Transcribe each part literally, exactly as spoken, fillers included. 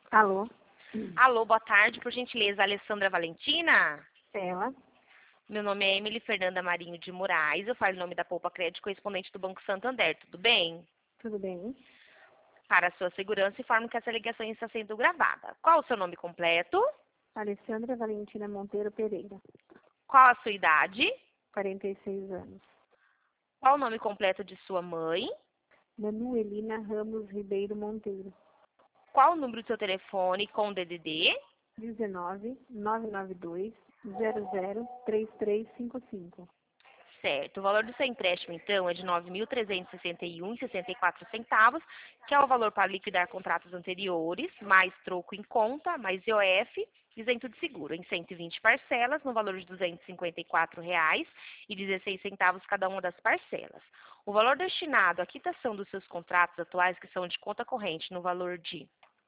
Alô? Alô, boa tarde, por gentileza, Alessandra Valentina? Ela? Meu nome é Emily Fernanda Marinho de Moraes, eu falo em nome da Poupa Crédito, correspondente do Banco Santander, tudo bem? Tudo bem? Para a sua segurança, informo que essa ligação está sendo gravada. Qual o seu nome completo? Alessandra Valentina Monteiro Pereira, Qual a sua idade? quarenta e seis anos. Qual o nome completo de sua mãe? Manuelina Ramos Ribeiro Monteiro, Qual o número do seu telefone com D D D? dezenove, nove nove dois, zero zero, três três cinco cinco. Certo. O valor do seu empréstimo, então, é de nove mil trezentos e sessenta e um reais e sessenta e quatro centavos, que é o valor para liquidar contratos anteriores, mais troco em conta, mais I O F, isento de seguro, em cento e vinte parcelas, no valor de duzentos e cinquenta e quatro reais e dezesseis centavos cada uma das parcelas. O valor destinado à quitação dos seus contratos atuais, que são de conta corrente, no valor de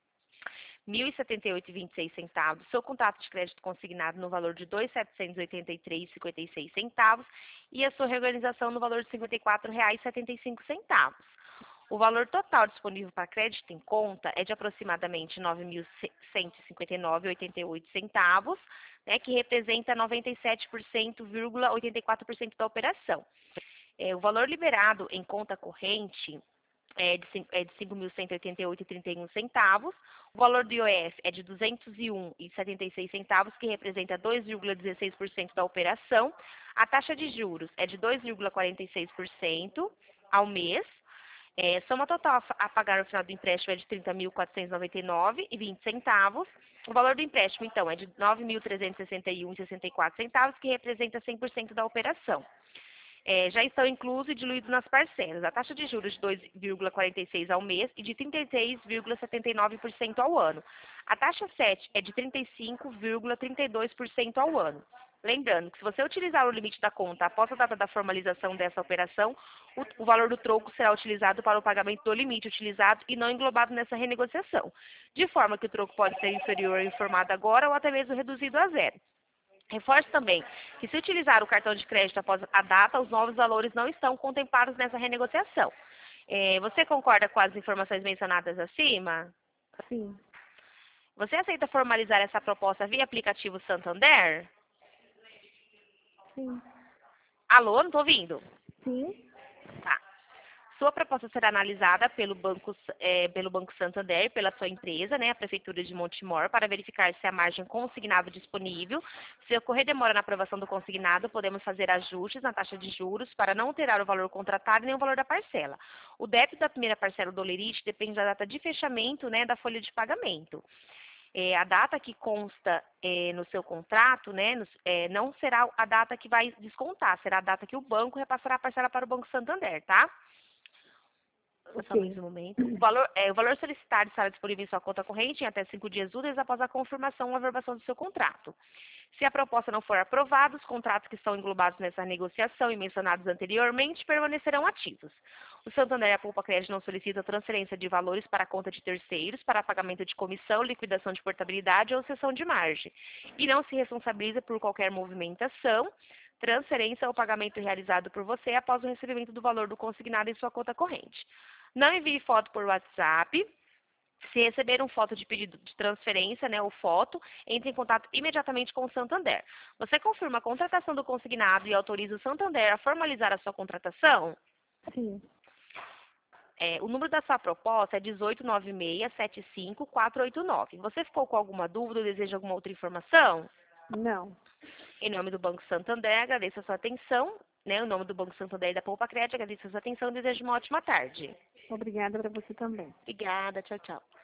mil e setenta e oito reais e vinte e seis centavos, seu contrato de crédito consignado no valor de dois mil setecentos e oitenta e três reais e cinquenta e seis centavos e a sua reorganização no valor de cinquenta e quatro reais e setenta e cinco centavos. O valor total disponível para crédito em conta é de aproximadamente nove mil cento e cinquenta e nove reais e oitenta e oito centavos, né, que representa noventa e sete vírgula oitenta e quatro por cento da operação. É, o valor liberado em conta corrente é de, é de cinco mil cento e oitenta e oito reais e trinta e um centavos. O valor do I O F é de duzentos e um reais e setenta e seis centavos, que representa dois vírgula dezesseis por cento da operação. A taxa de juros é de dois vírgula quarenta e seis por cento ao mês. É, soma total a pagar no final do empréstimo é de trinta mil quatrocentos e noventa e nove reais e vinte centavos. O valor do empréstimo, então, é de nove mil trezentos e sessenta e um reais e sessenta e quatro centavos, que representa cem por cento da operação. É, já estão inclusos e diluídos nas parcelas. A taxa de juros de dois vírgula quarenta e seis por cento ao mês e de trinta e seis vírgula setenta e nove por cento ao ano. A taxa sete é de trinta e cinco vírgula trinta e dois por cento ao ano. Lembrando que se você utilizar o limite da conta após a data da formalização dessa operação, o, o valor do troco será utilizado para o pagamento do limite utilizado e não englobado nessa renegociação, de forma que o troco pode ser inferior ao informado agora ou até mesmo reduzido a zero. Reforço também que, se utilizar o cartão de crédito após a data, os novos valores não estão contemplados nessa renegociação. É, você concorda com as informações mencionadas acima? Sim. Você aceita formalizar essa proposta via aplicativo Santander? Sim. Alô, não estou ouvindo? Sim. Tá. Sua proposta será analisada pelo Banco, é, pelo Banco Santander, pela sua empresa, né, a Prefeitura de Montemor, para verificar se a margem consignada é disponível. Se ocorrer demora na aprovação do consignado, podemos fazer ajustes na taxa de juros para não alterar o valor contratado nem o valor da parcela. O débito da primeira parcela do lerite depende da data de fechamento, né, da folha de pagamento. É, a data que consta é, no seu contrato, né, no, é, não será a data que vai descontar, será a data que o banco repassará a parcela para o Banco Santander, tá? Só mais Ok. um momento. O valor, é, o valor solicitado estará disponível em sua conta corrente em até cinco dias úteis após a confirmação ou averbação do seu contrato. Se a proposta não for aprovada, os contratos que estão englobados nessa negociação e mencionados anteriormente permanecerão ativos. O Santander e a Poupa Crédito não solicitam transferência de valores para a conta de terceiros para pagamento de comissão, liquidação de portabilidade ou cessão de margem. E não se responsabiliza por qualquer movimentação, transferência ou pagamento realizado por você após o recebimento do valor do consignado em sua conta corrente. Não envie foto por WhatsApp. Se receber um foto de pedido de transferência, né, ou foto, entre em contato imediatamente com o Santander. Você confirma a contratação do consignado e autoriza o Santander a formalizar a sua contratação? Sim. É, o número da sua proposta é dezoito nove seis sete cinco quatro oito nove. Você ficou com alguma dúvida ou deseja alguma outra informação? Não. Em nome do Banco Santander, agradeço a sua atenção. Né, em nome do Banco Santander e da Poupa Crédito, agradeço a sua atenção e desejo uma ótima tarde. Obrigada para você também. Obrigada, tchau, tchau.